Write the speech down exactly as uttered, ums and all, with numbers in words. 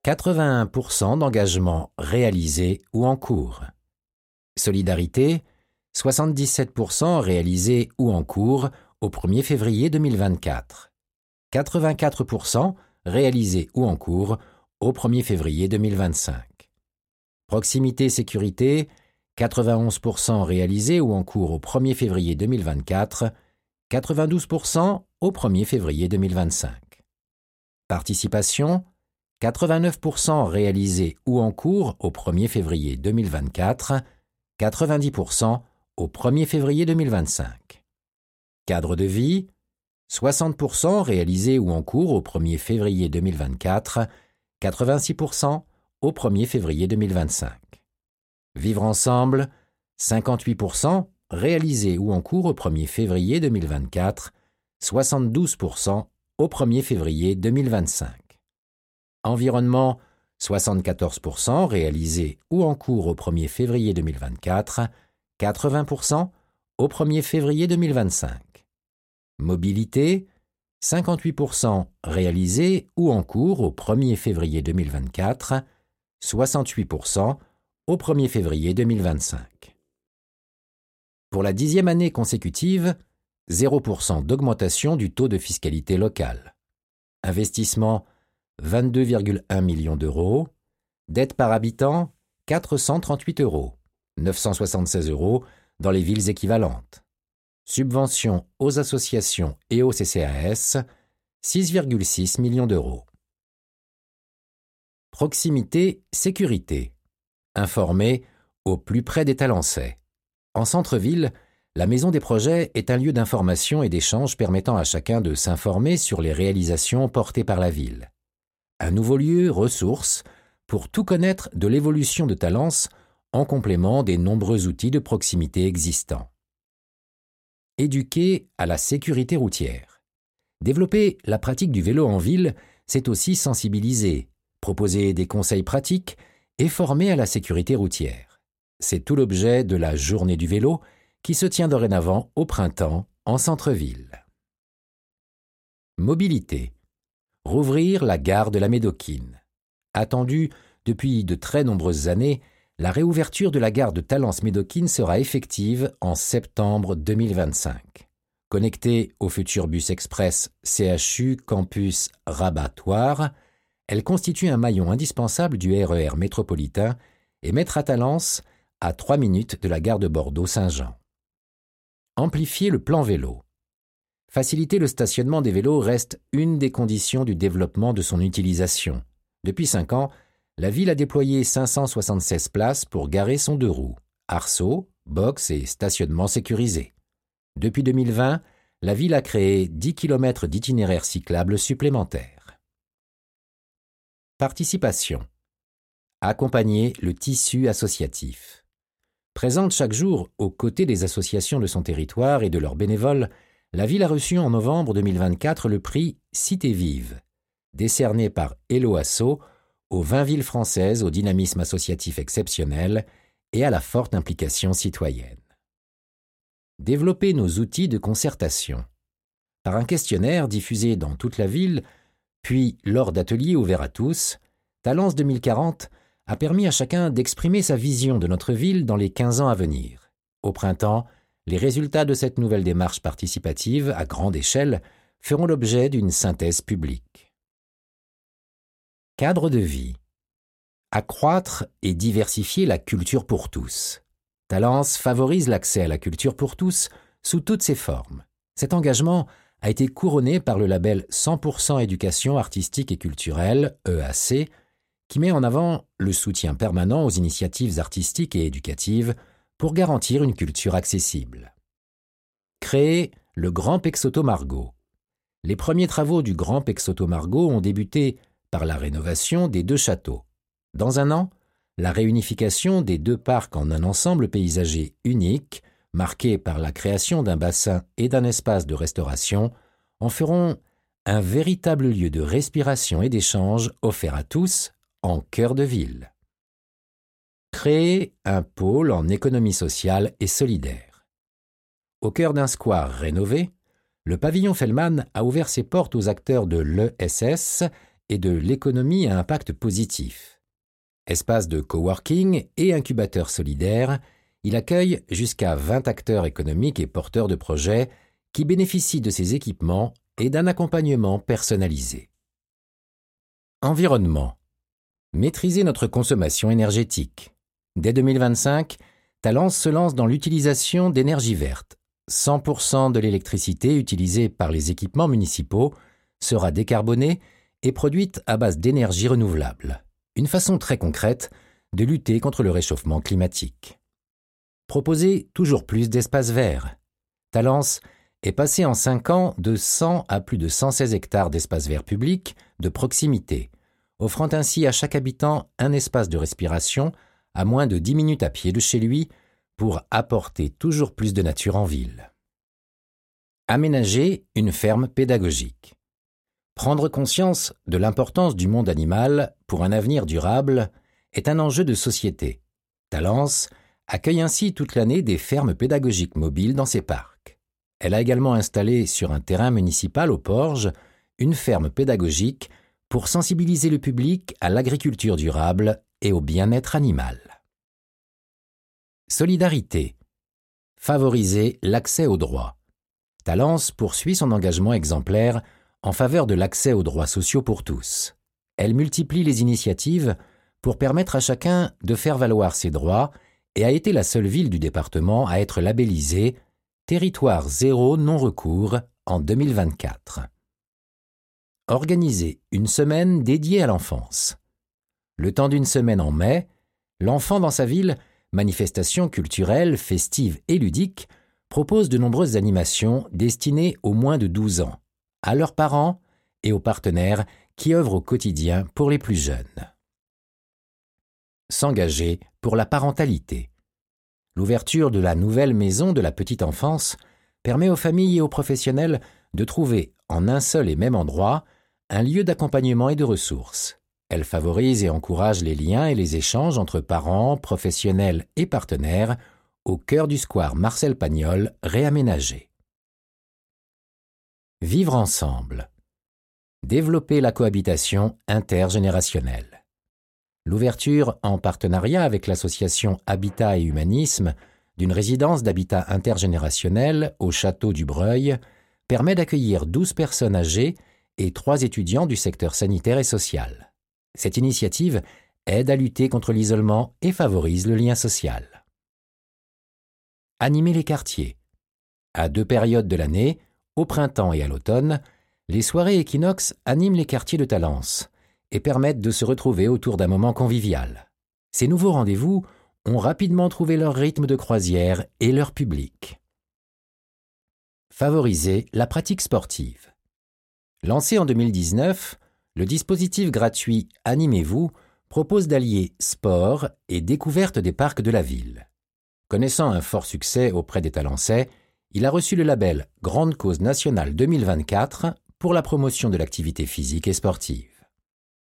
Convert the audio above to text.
quatre-vingt-un pour cent d'engagements réalisés ou en cours. Solidarité, soixante-dix-sept pour cent réalisés ou en cours au premier février deux mille vingt-quatre. quatre-vingt-quatre pour cent réalisés ou en cours au premier février deux mille vingt-cinq. Proximité sécurité, quatre-vingt-onze pour cent réalisés ou en cours au premier février deux mille vingt-quatre, quatre-vingt-douze pour cent au premier février deux mille vingt-cinq. Participation, quatre-vingt-neuf pour cent réalisés ou en cours au premier février deux mille vingt-quatre, quatre-vingt-dix pour cent au premier février deux mille vingt-cinq. Cadre de vie, soixante pour cent réalisés ou en cours au premier février deux mille vingt-quatre, quatre-vingt-six pour cent au premier février deux mille vingt-cinq. Vivre ensemble, cinquante-huit pour cent réalisés ou en cours au premier février deux mille vingt-quatre, soixante-douze pour cent au premier février deux mille vingt-cinq. Environnement, soixante-quatorze pour cent réalisés ou en cours au premier février deux mille vingt-quatre, quatre-vingts pour cent au premier février deux mille vingt-cinq. Mobilité, cinquante-huit pour cent réalisés ou en cours au premier février deux mille vingt-quatre, soixante-huit pour cent au premier février deux mille vingt-cinq. Pour la dixième année consécutive, zéro pour cent d'augmentation du taux de fiscalité locale. Investissement, vingt-deux virgule un millions d'euros. Dette par habitant, quatre cent trente-huit euros, neuf cent soixante-seize euros dans les villes équivalentes. Subventions aux associations et au C C A S, six virgule six millions d'euros. Proximité, sécurité. Informer au plus près des Talençais. En centre-ville, la Maison des Projets est un lieu d'information et d'échange permettant à chacun de s'informer sur les réalisations portées par la ville. Un nouveau lieu ressource pour tout connaître de l'évolution de Talence en complément des nombreux outils de proximité existants. Éduquer à la sécurité routière. Développer la pratique du vélo en ville, c'est aussi sensibiliser, proposer des conseils pratiques et former à la sécurité routière. C'est tout l'objet de la Journée du vélo qui se tient dorénavant au printemps en centre-ville. Mobilité. Rouvrir la gare de la Médokine. Attendue depuis de très nombreuses années, la réouverture de la gare de Talence-Médokine sera effective en septembre deux mille vingt-cinq. Connectée au futur bus express C H U Campus Rabat-Thouars, elle constitue un maillon indispensable du R E R métropolitain et mettra Talence à trois minutes de la gare de Bordeaux-Saint-Jean. Amplifier le plan vélo. Faciliter le stationnement des vélos reste une des conditions du développement de son utilisation. Depuis cinq ans, la ville a déployé cinq cent soixante-seize places pour garer son deux roues, arceaux, box et stationnement sécurisé. Depuis deux mille vingt, la ville a créé dix kilomètres d'itinéraires cyclables supplémentaires. Participation. Accompagner le tissu associatif. Présente chaque jour aux côtés des associations de son territoire et de leurs bénévoles, la ville a reçu en novembre deux mille vingt-quatre le prix Cité Vive, décerné par Hello Asso aux vingt villes françaises au dynamisme associatif exceptionnel et à la forte implication citoyenne. Développer nos outils de concertation. Par un questionnaire diffusé dans toute la ville, puis lors d'ateliers ouverts à tous, Talence deux mille quarante a permis à chacun d'exprimer sa vision de notre ville dans les quinze ans à venir. Au printemps, les résultats de cette nouvelle démarche participative à grande échelle feront l'objet d'une synthèse publique. Cadre de vie. Accroître et diversifier la culture pour tous. Talence favorise l'accès à la culture pour tous sous toutes ses formes. Cet engagement a été couronné par le label cent pour cent éducation artistique et culturelle, E A C, qui met en avant le soutien permanent aux initiatives artistiques et éducatives pour garantir une culture accessible. Créer le Grand Pexoto Margaux. Les premiers travaux du Grand Pexoto Margaux ont débuté par la rénovation des deux châteaux. Dans un an, la réunification des deux parcs en un ensemble paysager unique, marqué par la création d'un bassin et d'un espace de restauration, en feront un véritable lieu de respiration et d'échange offert à tous en cœur de ville. Créer un pôle en économie sociale et solidaire. Au cœur d'un square rénové, le pavillon Fellman a ouvert ses portes aux acteurs de l'E S S et de l'économie à impact positif. Espace de coworking et incubateur solidaire, il accueille jusqu'à vingt acteurs économiques et porteurs de projets qui bénéficient de ces équipements et d'un accompagnement personnalisé. Environnement. Maîtriser notre consommation énergétique. Dès deux mille vingt-cinq, Talence se lance dans l'utilisation d'énergie verte. cent pour cent de l'électricité utilisée par les équipements municipaux sera décarbonée et produite à base d'énergie renouvelable. Une façon très concrète de lutter contre le réchauffement climatique. Proposer toujours plus d'espaces verts. Talence est passé en cinq ans de cent à plus de cent seize hectares d'espaces verts publics de proximité, offrant ainsi à chaque habitant un espace de respiration à moins de dix minutes à pied de chez lui pour apporter toujours plus de nature en ville. Aménager une ferme pédagogique. Prendre conscience de l'importance du monde animal pour un avenir durable est un enjeu de société. Talence accueille ainsi toute l'année des fermes pédagogiques mobiles dans ses parcs. Elle a également installé sur un terrain municipal au Porge une ferme pédagogique pour sensibiliser le public à l'agriculture durable et au bien-être animal. Solidarité. Favoriser l'accès aux droits. Talence poursuit son engagement exemplaire en faveur de l'accès aux droits sociaux pour tous. Elle multiplie les initiatives pour permettre à chacun de faire valoir ses droits et a été la seule ville du département à être labellisée Territoire zéro non-recours en deux mille vingt-quatre. Organiser une semaine dédiée à l'enfance. Le temps d'une semaine en mai, l'enfant dans sa ville, manifestations culturelles, festives et ludiques, propose de nombreuses animations destinées aux moins de douze ans, à leurs parents et aux partenaires qui œuvrent au quotidien pour les plus jeunes. S'engager pour la parentalité. L'ouverture de la nouvelle maison de la petite enfance permet aux familles et aux professionnels de trouver en un seul et même endroit un lieu d'accompagnement et de ressources. Elle favorise et encourage les liens et les échanges entre parents, professionnels et partenaires au cœur du square Marcel Pagnol réaménagé. Vivre ensemble. Développer la cohabitation intergénérationnelle. L'ouverture, en partenariat avec l'association Habitat et Humanisme, d'une résidence d'habitat intergénérationnel au château du Breuil, permet d'accueillir douze personnes âgées et trois étudiants du secteur sanitaire et social. Cette initiative aide à lutter contre l'isolement et favorise le lien social. Animer les quartiers. À deux périodes de l'année, au printemps et à l'automne, les soirées équinoxes animent les quartiers de Talence et permettent de se retrouver autour d'un moment convivial. Ces nouveaux rendez-vous ont rapidement trouvé leur rythme de croisière et leur public. Favoriser la pratique sportive. Lancé en deux mille dix-neuf, le dispositif gratuit Animez-vous propose d'allier sport et découverte des parcs de la ville. Connaissant un fort succès auprès des Talençais, il a reçu le label Grande Cause Nationale deux mille vingt-quatre pour la promotion de l'activité physique et sportive.